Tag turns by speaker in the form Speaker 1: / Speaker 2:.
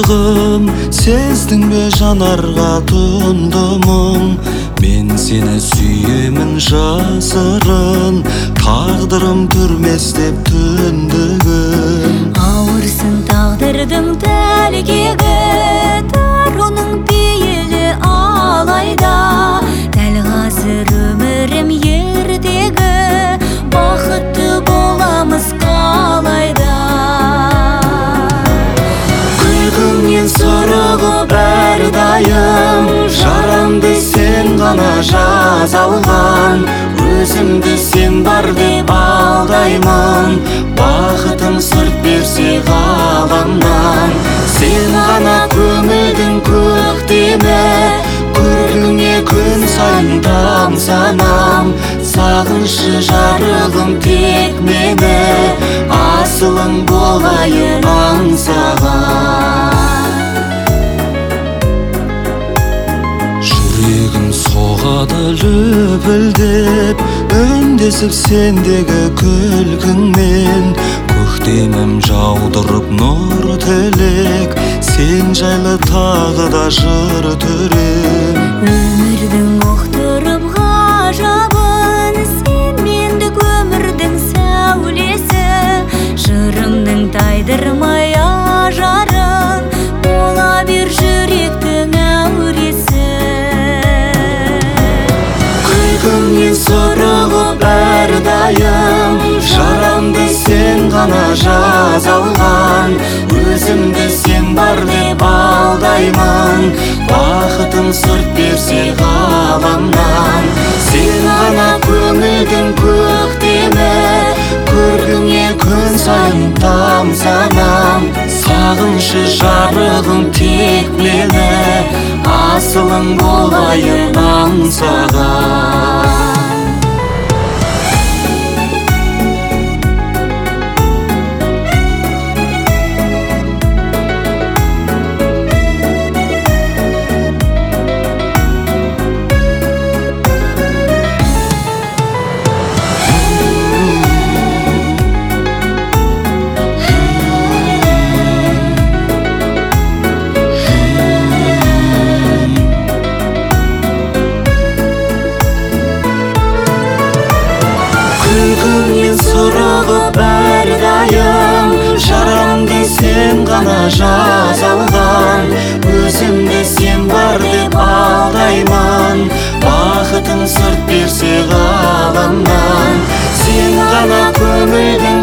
Speaker 1: жарығым, сездің бе жанарға тұнды мұң? Мен сені сүйемін жасырын, тағдырым түрмес деп түндігім.
Speaker 2: Ауырсын тағдырдың тәлкегі, таруның пейілі алайда. Дәл қазір өмірім ертегі, бақытты боламыз қалайда.
Speaker 1: Күлкіңнен сырығып әрдайым, жарамды сен ғана жаза алған. Өзімді сен бар деп алдаймын, бақытым сырт берсе ғаламнан. Сен ғана көңілдің көктемі, көркіңе күн сайын тамсанам. Сағыншы жарығым тек мені, асылың болайын аңсаған. Жүрегім соғады лүпілдеп, үндесіп сендегі күлкіңмен. Көктемім жаудырып нұр тілек, сен жайлы тағы да жыр түрем.
Speaker 2: Өмірдің оқтырып ғажабын, сен мендік өмірдің сәулесі. Жырымның тайдырмай ажарын, бола бер жүректің әуресі.
Speaker 1: Күлкіңнен сырығып әрдайым, жарамды сен ғана жаза алған. Өзімді сен бар деп алдаймын, бақытым сырт берсе ғаламнан. Сен ғана көңілдің көктемі, көркіңе күн сайын тамсанам. Сағыншы жарығым тек мені, асылың болайын аңсаған. Күлкіңнен сырығып әрдайым, жарамды сен ғана жаза алған. Өзімді сен бар деп алдаймын, бақытым сырт берсе ғаламнан. Сен ғана көңілдің